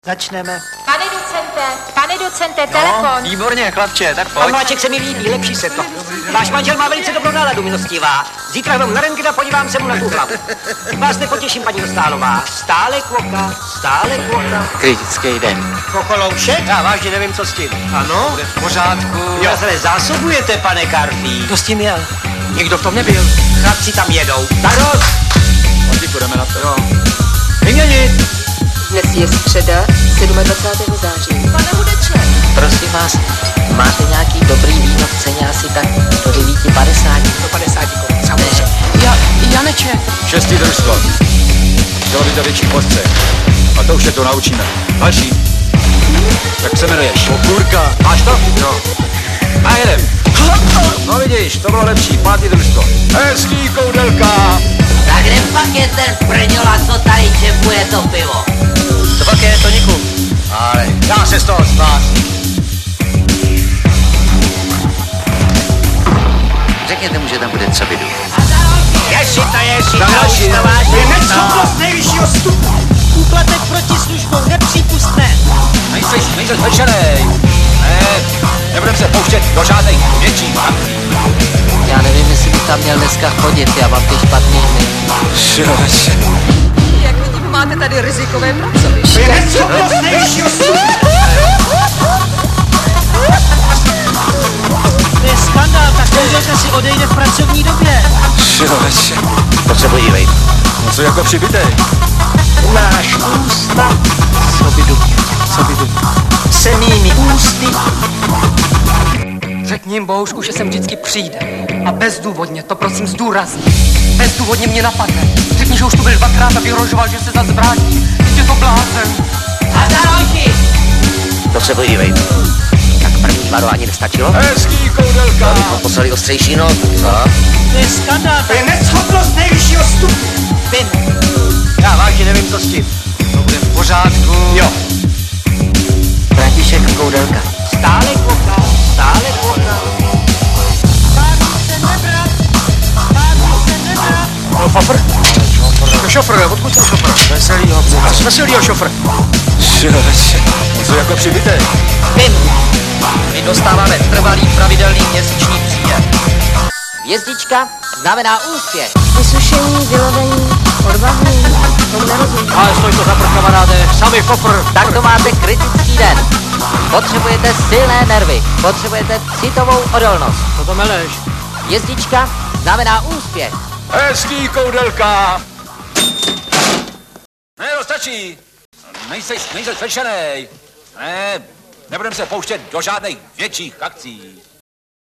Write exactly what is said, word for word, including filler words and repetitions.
Začneme. Pane docente, pane docente, No, telefon. výborně, chlapče, tak pojď. Pan Máček se mi líbí, lepší se to. Váš manžel má velice dobrou náladu, milostivá. Zítra jdem na rentgen a podívám se mu na tu hlavu. Vás nepotěším, paní Dostálová. Stále kvoka, stále kvoka. Kritický den. Kokoloušek? Já vážně nevím, co s tím. Ano? Bude v pořádku. Jo, se zásobujete, pane Karpí. Kdo s tím jel? Nikdo v tom nebyl. Chlapci tam jedou. Taros! Pojď, půjdeme na to. Jo. Vyměnit! Dnes je středa, dvacátého sedmého září. Pane Hudeče. Prosím vás, máte nějaký dobrý víno v ceně asi tak do devět padesát? sto padesát korun, samozřejmě. Ja, Janeček. Šestý družstvo. Chtělo by to větší postřeh. A to už se to naučíme. Další. Jak se jmenuješ? Okurka. Máš to? Jo. A jedem. No vidíš, to bylo lepší. Pátý družstvo. Hezký koudelka. Tak kde pak je ten prňola, co tady čepuje to pivo? To pak je toniku. Ale dá se z toho spát. Řekněte mu, že tam bude třebidu. Ježi, to je žita, Další. je neschopnost nejvyššího stupně. Úplatek proti službou, nepřípustné. Nejseš, nejseš večerej. Ne, nebudem se pouštět do žádných větších akcí. Já nevím, jestli bych tam měl dneska chodit, já mám ty špatný dny. Šoče. Jak vidím, máte tady rizikové pracoviště. To je neschopnost nejvyššího stupně. To je skandál, tak koudelka si odejde v pracovní době. Šoče. To se podívej. No co jako přibitej? Náš ústav Sobidu, sobidu. se mými ústy. Řekni jim, Bohušku, že sem vždycky přijde. A bezdůvodně, to prosím zdůrazně. Bezdůvodně mě napadne. Řekni, že už tu byl dvakrát a vyhrožoval, že se zase vrátí. Teď je to blázen. A další! To se podívej. Tak první varování nestačilo? Hezký koudelka. Abychom poslali ostřejší notu, co? To je skandál, to je neschopnost nejvyššího stupně. Pin. Já vážně nevím, co s tím. To bude v pořádku. Jo. František Koudelka. Stále kvoka, stále kvoka. No fafr? To šofr, odkud jsem šofr? Veselýho. Z veselýho šofr. Šoče. No co jako přibitej? Pin. My dostáváme trvalý pravidelný měsíční příjem. Hvězdička znamená úspěch. Vysušení, vylovení, odvahní, tomu nerozumím. Ale stoj to za prd, kamaráde. Sami fofr. Tak to máte kritický den. Potřebujete silné nervy, potřebujete citovou odolnost. Co to meleš? Hvězdička znamená úspěch. Hezký koudelka. Ne, to stačí. Nejseš, nejseš večerej. Ne, nebudem se pouštět do žádných větších akcí.